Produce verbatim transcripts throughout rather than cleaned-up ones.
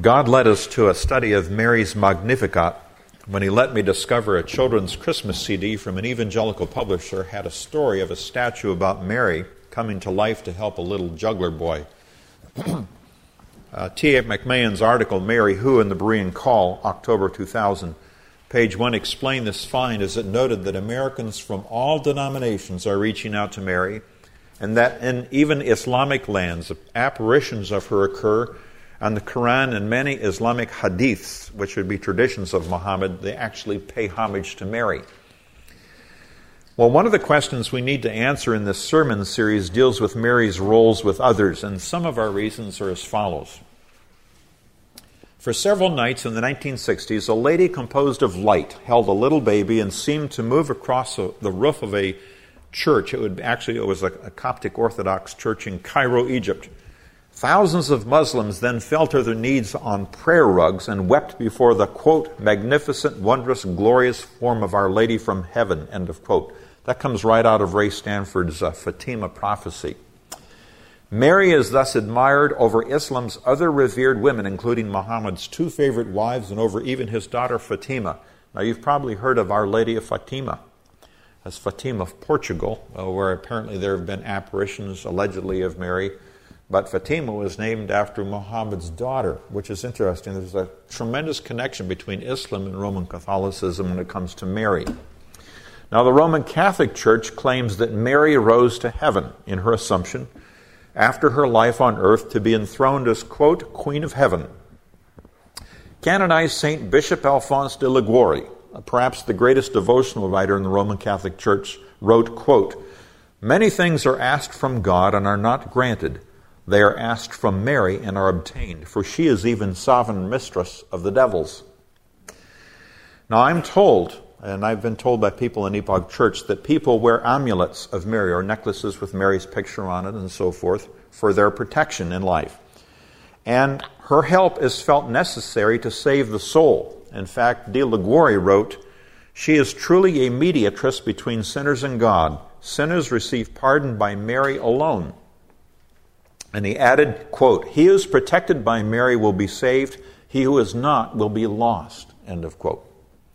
God led us to a study of Mary's Magnificat when he let me discover a children's Christmas C D from an evangelical publisher had a story of a statue about Mary coming to life to help a little juggler boy. uh, T A McMahon's article, Mary Who in the Berean Call, October two thousand, page one, explained this find as it noted that Americans from all denominations are reaching out to Mary, and that in even Islamic lands, apparitions of her occur, and the Quran and many Islamic hadiths, which would be traditions of Muhammad, they actually pay homage to Mary. Well, one of the questions we need to answer in this sermon series deals with Mary's roles with others, and some of our reasons are as follows. For several nights in the nineteen sixties, a lady composed of light held a little baby and seemed to move across the roof of a church. It would actually it was a, a Coptic Orthodox church in Cairo, Egypt. Thousands of Muslims then fell to their knees on prayer rugs and wept before the, quote, magnificent, wondrous, glorious form of Our Lady from heaven, end of quote. That comes right out of Ray Stanford's uh, Fatima prophecy. Mary is thus admired over Islam's other revered women, including Muhammad's two favorite wives and over even his daughter Fatima. Now, you've probably heard of Our Lady of Fatima. That's Fatima of Portugal, uh, where apparently there have been apparitions, allegedly, of Mary. But Fatima was named after Muhammad's daughter, which is interesting. There's a tremendous connection between Islam and Roman Catholicism when it comes to Mary. Now, the Roman Catholic Church claims that Mary rose to heaven in her Assumption after her life on earth to be enthroned as, quote, Queen of Heaven. Canonized Saint Bishop Alphonse de Liguori, perhaps the greatest devotional writer in the Roman Catholic Church, wrote, quote, many things are asked from God and are not granted. They are asked from Mary and are obtained, for she is even sovereign mistress of the devils. Now, I'm told, and I've been told by people in Epoch Church, that people wear amulets of Mary, or necklaces with Mary's picture on it and so forth, for their protection in life. And her help is felt necessary to save the soul. In fact, de Liguori wrote, she is truly a mediatrix between sinners and God. Sinners receive pardon by Mary alone. And he added, quote, he who is protected by Mary will be saved. He who is not will be lost, end of quote.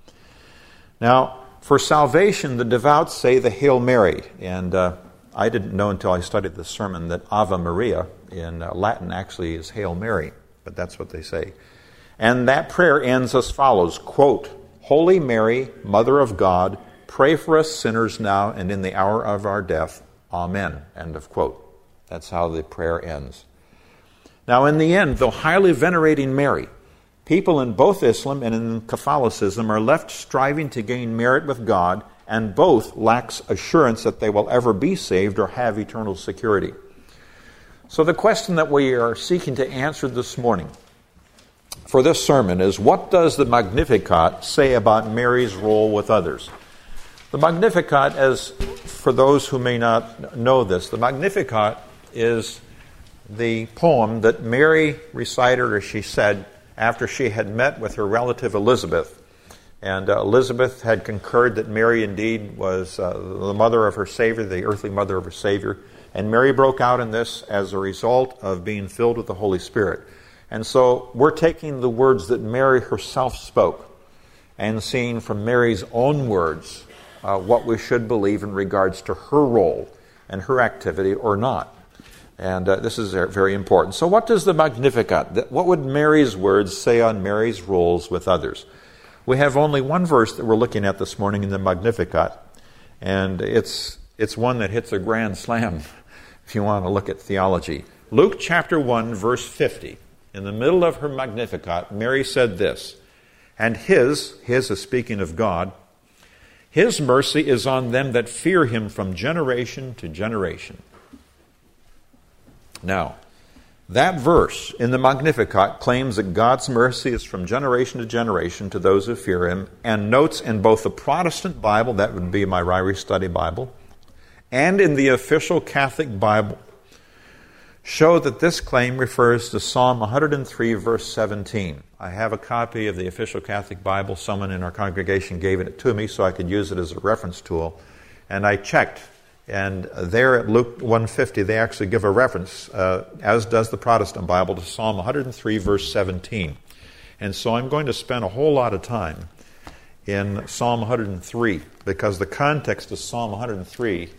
Now, for salvation, the devout say the Hail Mary. And uh, I didn't know until I studied this sermon that Ave Maria in uh, Latin actually is Hail Mary. But that's what they say. And that prayer ends as follows, quote, Holy Mary, Mother of God, pray for us sinners now and in the hour of our death. Amen, end of quote. That's how the prayer ends. Now, in the end, though highly venerating Mary, people in both Islam and in Catholicism are left striving to gain merit with God, and both lacks assurance that they will ever be saved or have eternal security. So the question that we are seeking to answer this morning for this sermon is, what does the Magnificat say about Mary's role with others? The Magnificat, as for those who may not know this, the Magnificat is the poem that Mary recited, or she said, after she had met with her relative Elizabeth. And uh, Elizabeth had concurred that Mary indeed was uh, the mother of her Savior, the earthly mother of her Savior. And Mary broke out in this as a result of being filled with the Holy Spirit. And so we're taking the words that Mary herself spoke and seeing from Mary's own words uh, what we should believe in regards to her role and her activity or not. And uh, this is very important. So what does the Magnificat, what would Mary's words say on Mary's roles with others? We have only one verse that we're looking at this morning in the Magnificat, and it's it's one that hits a grand slam if you want to look at theology. Luke chapter one, verse fifty. In the middle of her Magnificat, Mary said this, and his, his is speaking of God, his mercy is on them that fear him from generation to generation. Now, that verse in the Magnificat claims that God's mercy is from generation to generation to those who fear him, and notes in both the Protestant Bible, that would be my Ryrie Study Bible, and in the official Catholic Bible, show that this claim refers to Psalm one hundred three, verse seventeen. I have a copy of the official Catholic Bible. Someone in our congregation gave it to me so I could use it as a reference tool. And I checked, And there at Luke one fifty, they actually give a reference, uh, as does the Protestant Bible, to Psalm one hundred three, verse seventeen. And so I'm going to spend a whole lot of time in Psalm one hundred three, because the context of Psalm one hundred three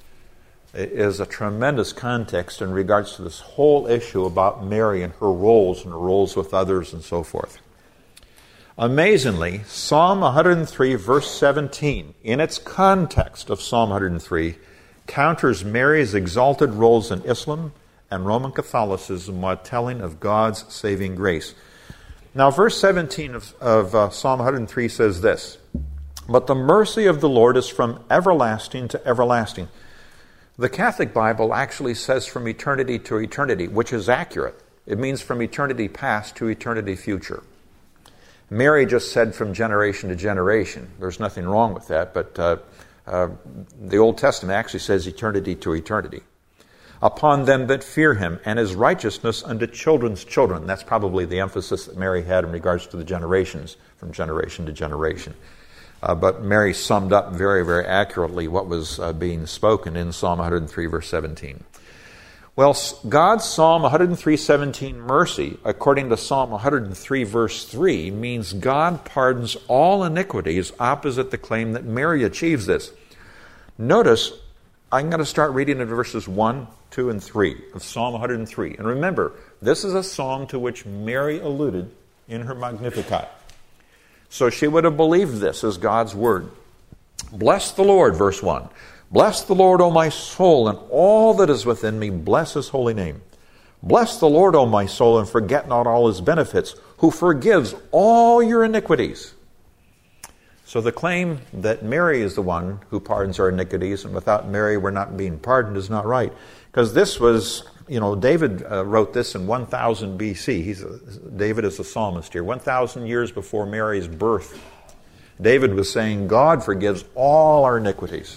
is a tremendous context in regards to this whole issue about Mary and her roles and her roles with others and so forth. Amazingly, Psalm one hundred three, verse seventeen, in its context of Psalm one hundred three, counters Mary's exalted roles in Islam and Roman Catholicism while telling of God's saving grace. Now, verse seventeen of, of uh, Psalm one hundred three says this, "But the mercy of the Lord is from everlasting to everlasting." The Catholic Bible actually says from eternity to eternity, which is accurate. It means from eternity past to eternity future. Mary just said from generation to generation. There's nothing wrong with that, but uh, uh, the Old Testament actually says eternity to eternity. "Upon them that fear him, and his righteousness unto children's children." That's probably the emphasis that Mary had in regards to the generations, from generation to generation. Uh, but Mary summed up very, very accurately what was uh, being spoken in Psalm one hundred three, verse seventeen. Well, God's Psalm one hundred three, seventeen mercy, according to Psalm one hundred three, verse three, means God pardons all iniquities, opposite the claim that Mary achieves this. Notice, I'm going to start reading in verses one, two, and three of Psalm one hundred three. And remember, this is a psalm to which Mary alluded in her Magnificat. So she would have believed this as God's word. "Bless the Lord," verse one. "Bless the Lord, O my soul, and all that is within me, bless his holy name. Bless the Lord, O my soul, and forget not all his benefits, who forgives all your iniquities." So the claim that Mary is the one who pardons our iniquities, and without Mary we're not being pardoned, is not right. Because this was, you know, David uh, wrote this in one thousand B C. He's a, David is a psalmist here. one thousand years before Mary's birth, David was saying, God forgives all our iniquities.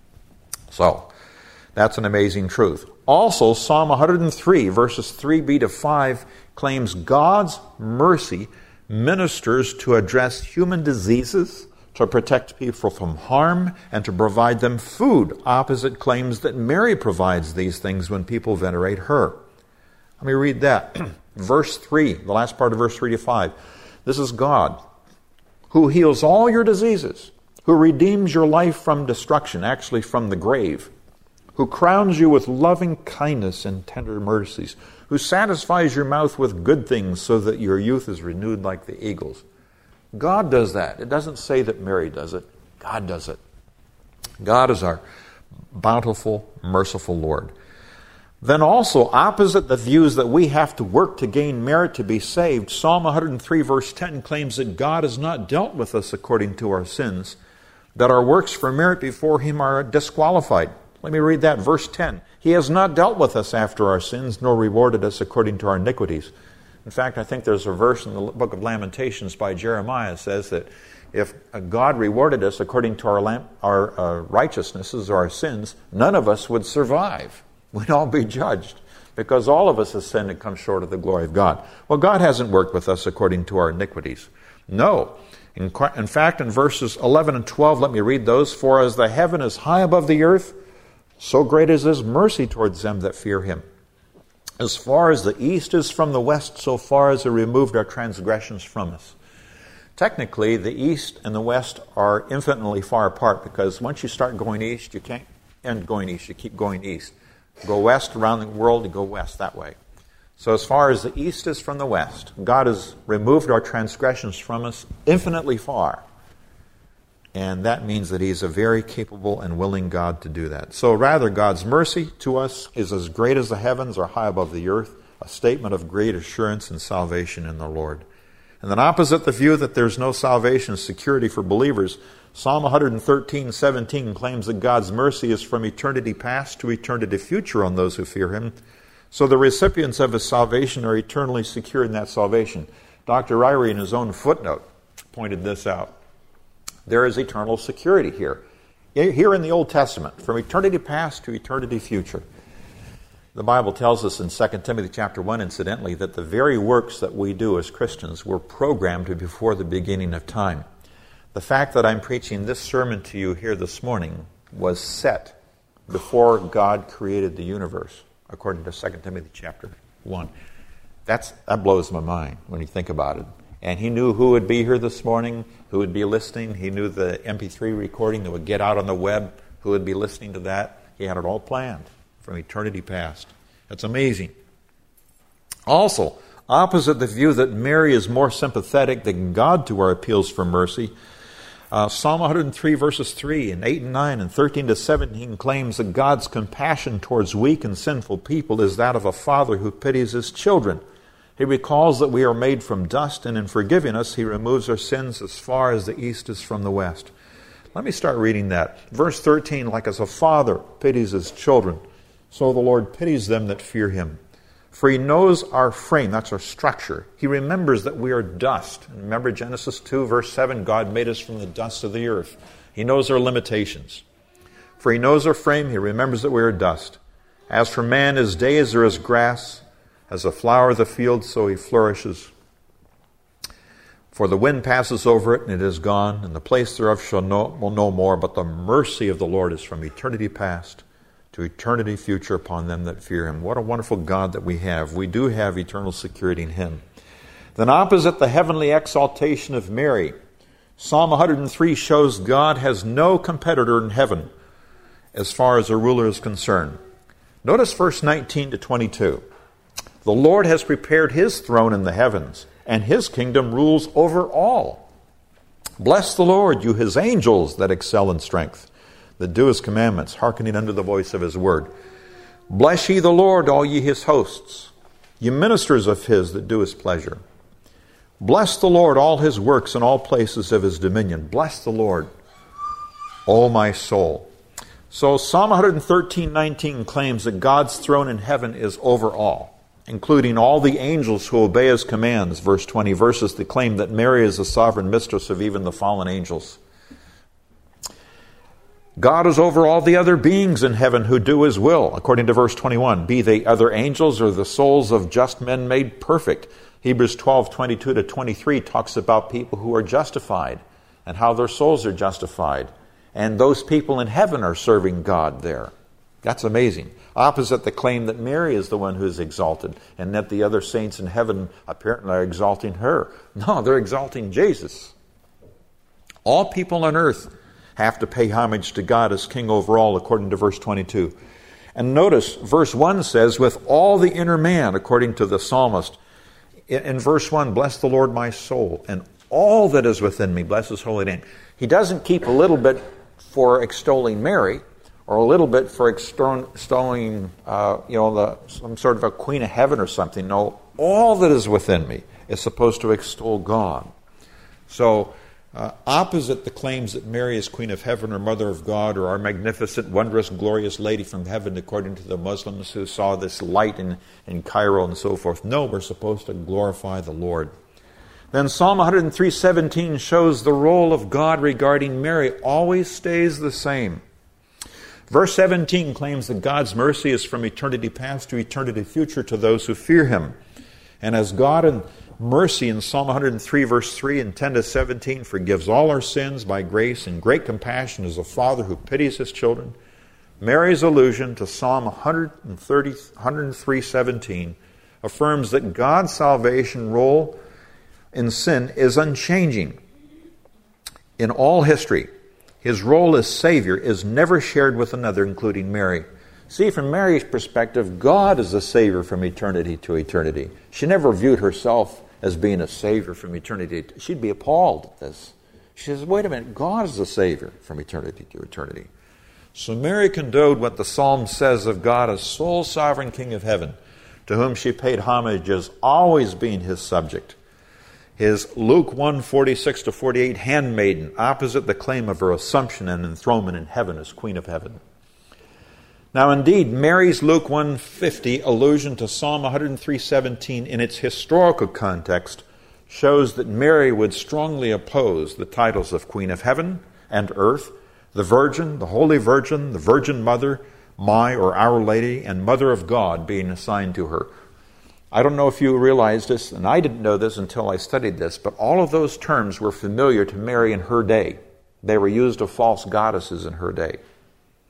So, that's an amazing truth. Also, Psalm one hundred three, verses three b to five, claims God's mercy ministers to address human diseases, to protect people from harm, and to provide them food. Opposite claims that Mary provides these things when people venerate her. Let me read that. Verse three, the last part of verse three to five. This is God, who heals all your diseases, who redeems your life from destruction, actually from the grave, who crowns you with loving kindness and tender mercies, who satisfies your mouth with good things so that your youth is renewed like the eagles. God does that. It doesn't say that Mary does it. God does it. God is our bountiful, merciful Lord. Then also, opposite the views that we have to work to gain merit to be saved, Psalm one hundred three, verse ten claims that God has not dealt with us according to our sins, that our works for merit before him are disqualified. Let me read that, verse ten. He has not dealt with us after our sins, nor rewarded us according to our iniquities. In fact, I think there's a verse in the book of Lamentations by Jeremiah that says that if God rewarded us according to our, lam- our uh, righteousnesses or our sins, none of us would survive. We'd all be judged, because all of us have sinned and come short of the glory of God. Well, God hasn't worked with us according to our iniquities. No. In, in fact, in verses eleven and twelve, let me read those. "For as the heaven is high above the earth, so great is his mercy towards them that fear him. As far as the east is from the west, so far as he removed our transgressions from us." Technically, the east and the west are infinitely far apart, because once you start going east, you can't end going east. You keep going east. Go west around the world, you go west that way. So as far as the east is from the west, God has removed our transgressions from us infinitely far. And that means that he's a very capable and willing God to do that. So rather, God's mercy to us is as great as the heavens are high above the earth, a statement of great assurance and salvation in the Lord. And then opposite the view that there's no salvation and security for believers, Psalm one thirteen, seventeen claims that God's mercy is from eternity past to eternity future on those who fear him. So the recipients of his salvation are eternally secure in that salvation. Doctor Ryrie, in his own footnote, pointed this out. There is eternal security here. Here in the Old Testament, from eternity past to eternity future. The Bible tells us in Second Timothy chapter one, incidentally, that the very works that we do as Christians were programmed before the beginning of time. The fact that I'm preaching this sermon to you here this morning was set before God created the universe, according to Second Timothy chapter one. That's, that blows my mind when you think about it. And he knew who would be here this morning, who would be listening. He knew the M P three recording that would get out on the web, who would be listening to that. He had it all planned from eternity past. That's amazing. Also, opposite the view that Mary is more sympathetic than God to our appeals for mercy, uh, Psalm one hundred three verses three and eight and nine and thirteen to seventeen claims that God's compassion towards weak and sinful people is that of a father who pities his children. He recalls that we are made from dust, and in forgiving us, he removes our sins as far as the east is from the west. Let me start reading that. Verse thirteen, like as a father pities his children, so the Lord pities them that fear him. For he knows our frame, that's our structure. He remembers that we are dust. Remember Genesis two, verse seven, God made us from the dust of the earth. He knows our limitations. For he knows our frame, he remembers that we are dust. As for man, his days are as grass, as a flower of the field, so he flourishes. For the wind passes over it, and it is gone, and the place thereof shall know, will no more, but the mercy of the Lord is from eternity past to eternity future upon them that fear him. What a wonderful God that we have. We do have eternal security in him. Then opposite the heavenly exaltation of Mary, Psalm one hundred three shows God has no competitor in heaven as far as a ruler is concerned. Notice verse nineteen to twenty-two. The Lord has prepared his throne in the heavens, and his kingdom rules over all. Bless the Lord, you his angels that excel in strength, that do his commandments, hearkening unto the voice of his word. Bless ye the Lord, all ye his hosts, ye ministers of his that do his pleasure. Bless the Lord, all his works in all places of his dominion. Bless the Lord, O my soul. So Psalm one thirteen nineteen claims that God's throne in heaven is over all, including all the angels who obey his commands. Verse twenty, verses that claim that Mary is the sovereign mistress of even the fallen angels. God is over all the other beings in heaven who do his will, according to verse twenty-one. Be they other angels or the souls of just men made perfect. Hebrews twelve, twenty-two to twenty-three talks about people who are justified and how their souls are justified. And those people in heaven are serving God there. That's amazing. Opposite the claim that Mary is the one who is exalted and that the other saints in heaven apparently are exalting her. No, they're exalting Jesus. All people on earth have to pay homage to God as king over all, according to verse twenty-two. And notice, verse one says, with all the inner man, according to the psalmist. In verse one, bless the Lord my soul, and all that is within me, bless his holy name. He doesn't keep a little bit for extolling Mary, or a little bit for extolling, uh, you know, the, some sort of a queen of heaven or something. No, all that is within me is supposed to extol God. So, uh, opposite the claims that Mary is queen of heaven or mother of God or our magnificent, wondrous, glorious lady from heaven, according to the Muslims who saw this light in, in Cairo and so forth. No, we're supposed to glorify the Lord. Then Psalm one three seventeen shows the role of God regarding Mary always stays the same. Verse seventeen claims that God's mercy is from eternity past to eternity future to those who fear him. And as God in mercy in Psalm one three verse three and ten to seventeen forgives all our sins by grace and great compassion as a father who pities his children, Mary's allusion to Psalm one three seventeen affirms that God's salvation role in sin is unchanging. In all history, his role as Savior is never shared with another, including Mary. See, from Mary's perspective, God is the Savior from eternity to eternity. She never viewed herself as being a Savior from eternity. She'd be appalled at this. She says, wait a minute, God is the Savior from eternity to eternity. So Mary condoned what the Psalm says of God as sole sovereign King of heaven, to whom she paid homage as always being his subject. His Luke one, forty-six to forty-eight handmaiden, opposite the claim of her assumption and enthronement in heaven as Queen of Heaven. Now indeed, Mary's Luke one fifty allusion to Psalm one three seventeen in its historical context shows that Mary would strongly oppose the titles of Queen of Heaven and Earth, the Virgin, the Holy Virgin, the Virgin Mother, My or Our Lady, and Mother of God being assigned to her. I don't know if you realize this, and I didn't know this until I studied this, but all of those terms were familiar to Mary in her day. They were used of false goddesses in her day.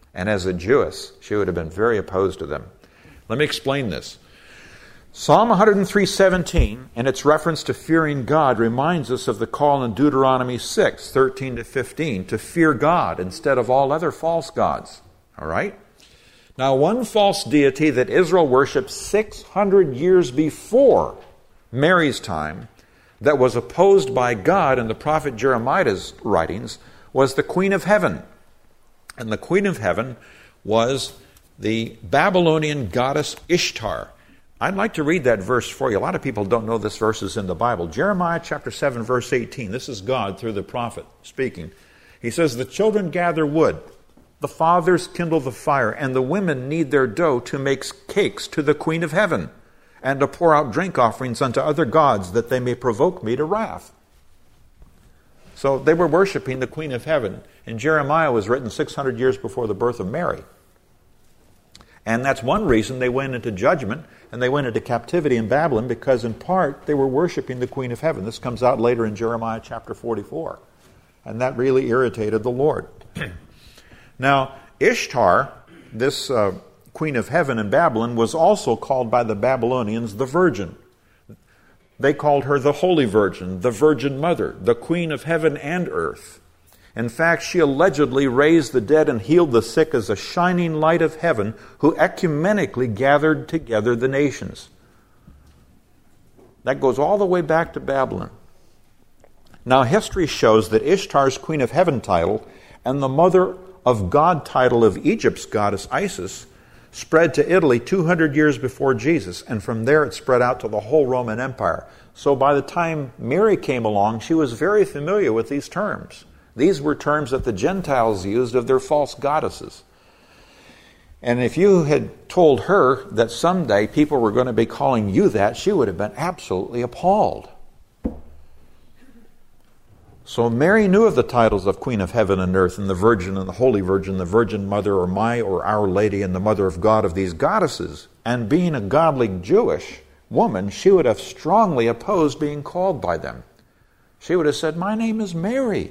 And as a Jewess, she would have been very opposed to them. Let me explain this. Psalm one oh three seventeen, and its reference to fearing God, reminds us of the call in Deuteronomy six, thirteen to fifteen, to fear God instead of all other false gods. All right? Now, one false deity that Israel worshipped six hundred years before Mary's time, that was opposed by God in the prophet Jeremiah's writings, was the Queen of Heaven. And the Queen of Heaven was the Babylonian goddess Ishtar. I'd like to read that verse for you. A lot of people don't know this verse is in the Bible. Jeremiah chapter seven, verse eighteen. This is God through the prophet speaking. He says, "The children gather wood, the fathers kindle the fire, and the women knead their dough to make cakes to the Queen of Heaven, and to pour out drink offerings unto other gods, that they may provoke me to wrath." So they were worshiping the Queen of Heaven. And Jeremiah was written six hundred years before the birth of Mary. And that's one reason they went into judgment and they went into captivity in Babylon, because in part they were worshiping the Queen of Heaven. This comes out later in Jeremiah chapter forty-four. And that really irritated the Lord. Now, Ishtar, this uh, Queen of Heaven in Babylon, was also called by the Babylonians the Virgin. They called her the Holy Virgin, the Virgin Mother, the Queen of Heaven and earth. In fact, she allegedly raised the dead and healed the sick as a shining light of heaven who ecumenically gathered together the nations. That goes all the way back to Babylon. Now, history shows that Ishtar's Queen of Heaven title and the Mother of God title of Egypt's goddess Isis spread to Italy two hundred years before Jesus, and from there it spread out to the whole Roman Empire. So by the time Mary came along, she was very familiar with these terms. These were terms that the Gentiles used of their false goddesses. And if you had told her that someday people were going to be calling you that, she would have been absolutely appalled. So Mary knew of the titles of Queen of Heaven and Earth, and the Virgin and the Holy Virgin, the Virgin Mother, or My or Our Lady, and the Mother of God, of these goddesses. And being a godly Jewish woman, she would have strongly opposed being called by them. She would have said, "My name is Mary.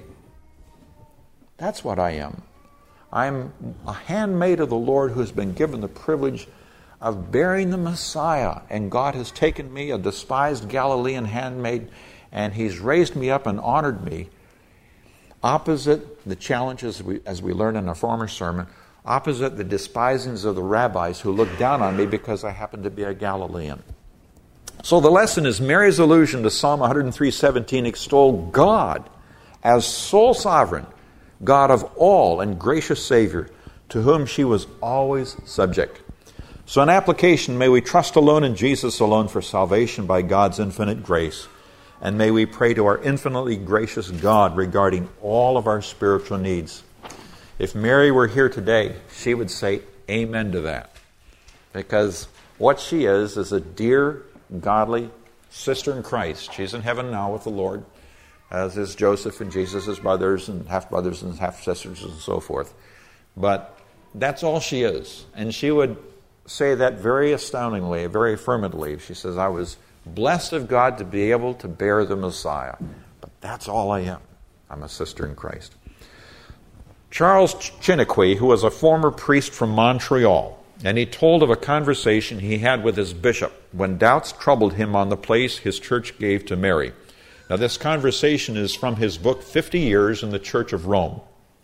That's what I am. I'm a handmaid of the Lord who has been given the privilege of bearing the Messiah. And God has taken me, a despised Galilean handmaid, and He's raised me up and honored me." Opposite the challenges, we, as we learned in a former sermon, opposite the despisings of the rabbis who looked down on me because I happen to be a Galilean. So the lesson is Mary's allusion to Psalm one oh three seventeen extolled God as sole sovereign, God of all and gracious Savior, to whom she was always subject. So in application, may we trust alone in Jesus alone for salvation by God's infinite grace. And may we pray to our infinitely gracious God regarding all of our spiritual needs. If Mary were here today, she would say amen to that. Because what she is is a dear, godly sister in Christ. She's in heaven now with the Lord, as is Joseph and Jesus' brothers and half-brothers and half-sisters and so forth. But that's all she is. And she would say that very astoundingly, very affirmatively. She says, "I was blessed of God to be able to bear the Messiah. But that's all I am. I'm a sister in Christ." Charles Chiniquy, who was a former priest from Montreal, and he told of a conversation he had with his bishop when doubts troubled him on the place his church gave to Mary. Now, this conversation is from his book, fifty years in the Church of Rome.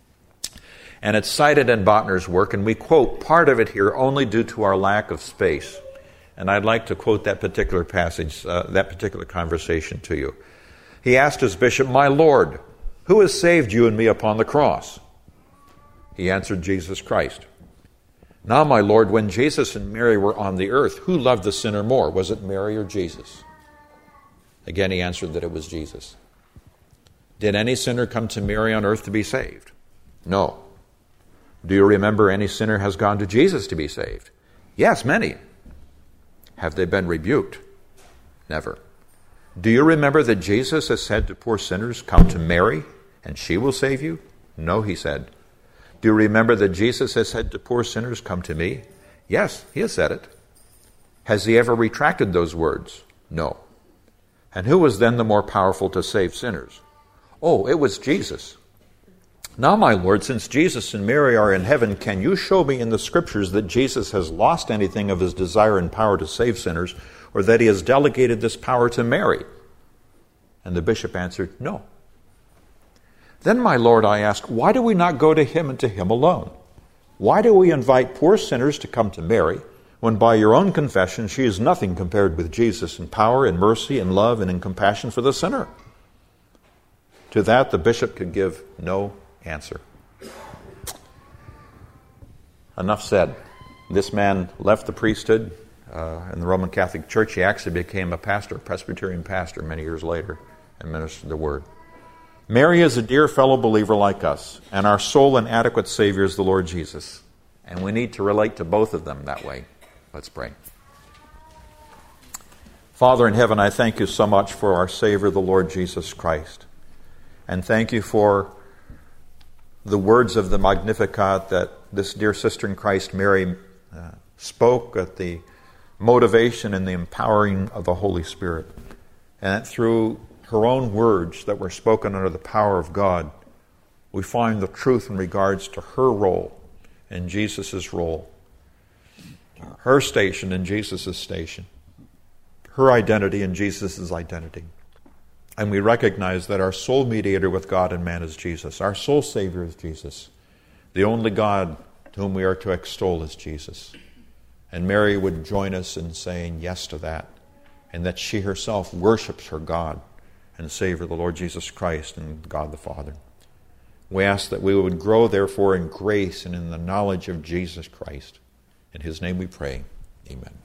And it's cited in Bottner's work, and we quote part of it here only due to our lack of space. And I'd like to quote that particular passage, uh, that particular conversation to you. He asked his bishop, "My Lord, who has saved you and me upon the cross?" He answered, "Jesus Christ." "Now, my Lord, when Jesus and Mary were on the earth, who loved the sinner more? Was it Mary or Jesus?" Again, he answered that it was Jesus. "Did any sinner come to Mary on earth to be saved?" "No." "Do you remember any sinner has gone to Jesus to be saved?" "Yes, many." "Have they been rebuked?" "Never." "Do you remember that Jesus has said to poor sinners, 'Come to Mary, and she will save you'?" "No," he said. "Do you remember that Jesus has said to poor sinners, 'Come to me'?" "Yes, he has said it." "Has he ever retracted those words?" "No." "And who was then the more powerful to save sinners?" "Oh, it was Jesus." Now, my Lord, since Jesus and Mary are in heaven, can you show me in the Scriptures that Jesus has lost anything of his desire and power to save sinners, or that he has delegated this power to Mary? And the bishop answered, no. Then, my Lord, I ask, why do we not go to him and to him alone? Why do we invite poor sinners to come to Mary, when by your own confession she is nothing compared with Jesus in power, in mercy, in love, and in compassion for the sinner? To that the bishop could give no answer. Enough said. This man left the priesthood uh, in the Roman Catholic Church. He actually became a pastor, a Presbyterian pastor many years later, and ministered the word. Mary is a dear fellow believer like us, and our sole and adequate Savior is the Lord Jesus. And we need to relate to both of them that way. Let's pray. Father in heaven, I thank you so much for our Savior, the Lord Jesus Christ. And thank you for the words of the Magnificat that this dear sister in Christ, Mary, uh, spoke at the motivation and the empowering of the Holy Spirit. And that through her own words that were spoken under the power of God, we find the truth in regards to her role and Jesus' role, her station and Jesus' station, her identity and Jesus' identity. And we recognize that our sole mediator with God and man is Jesus. Our sole Savior is Jesus. The only God to whom we are to extol is Jesus. And Mary would join us in saying yes to that, and that she herself worships her God and Savior, the Lord Jesus Christ, and God the Father. We ask that we would grow, therefore, in grace and in the knowledge of Jesus Christ. In his name we pray. Amen.